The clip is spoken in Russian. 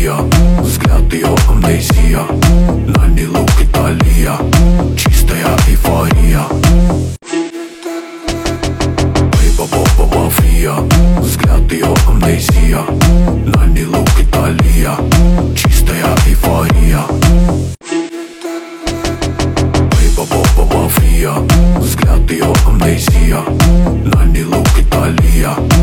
София, взгляд ее амнезия, Нани лук Италия, чистая эйфория. Бейба-боба мафия, взгляд ее амнезия, Нани лук Италия, чистая эйфория. Бейба-боба мафия, взгляд ее амнезия, Нани лук Италия.